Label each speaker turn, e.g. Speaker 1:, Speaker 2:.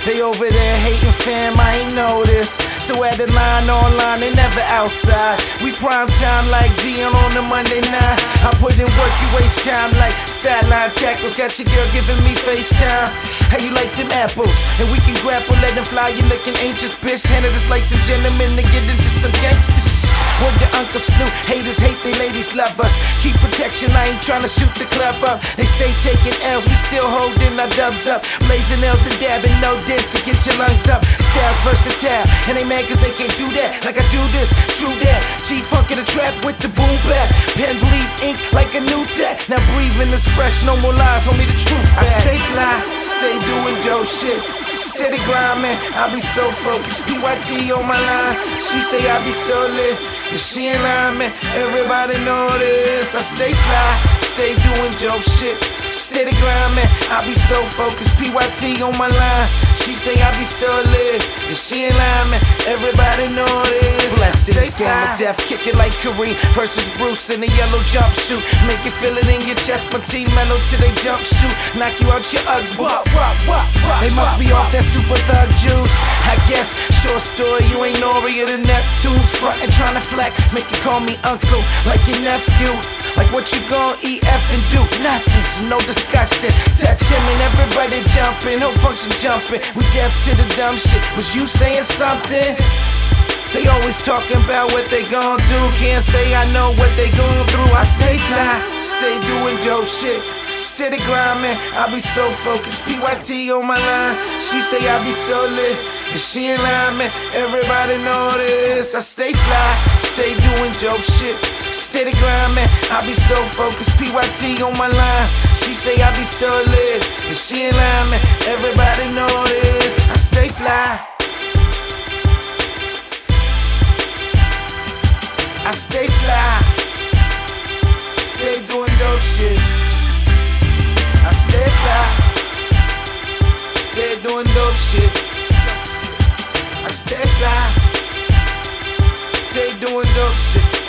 Speaker 1: They over there hating, fam, I ain't know this. So at the line online, they never outside. We prime time like Dion on the Monday night. I put in work, you waste time like sideline tackles. Got your girl giving me FaceTime. How you like them apples? And we can grapple, let them fly. You looking anxious, bitch. Handle this like some gentlemen to get into some gangsters. Word to Uncle Snoop, haters hate they ladies love us. Keep protection, I ain't tryna shoot the club up. They stay taking L's, we still holding our dubs up. Blazing L's and dabbing, no dents to get your lungs up. Styles versatile, and they mad cause they can't do that like I do this, true that. G-Funk in the trap with the boom bap. Pen bleed ink like a new tech. Now breathing is fresh, no more lies, only the truth. I stay fly, stay doing dope shit. Steady grinding, I be so focused. PYT on my line, she say I be so lit. If she ain't lying, man, everybody know this. I stay fly, stay doing dope shit. Steady grinding, I be so focused. PYT on my line, she say I be so lit. If she ain't lying, man, everybody know this. Blessed in this game of death, kick it like Kareem versus Bruce in a yellow jumpsuit. Make you feel it in your chest, my team mellow to they jumpsuit. Knock you out your Ugg boots. They must be off that super thug juice. I guess, short story, you ain't Nori of the Neptunes. Frontin' tryna flex, make you call me uncle like your nephew. Like what you gon' eat, F and do? Nothing, so no discussion. Touch him and everybody jumping, whole function jumping. We deaf to the dumb shit. Was you saying something? They always talking about what they gon' do. Can't say I know what they going through. I stay fly, stay doing dope shit. Steady grinding, I be so focused. PYT on my line, she say I be so lit. If she ain't lying, man, everybody know this. I stay fly, stay doing dope shit. Steady grinding, I be so focused. PYT on my line, she say I be so lit. If she ain't lying, man, everybody know this. I stay fly, I stay fly, stay doing dope shit. I stay fly, stay doing dope shit. I stay fly, stay doing dope shit.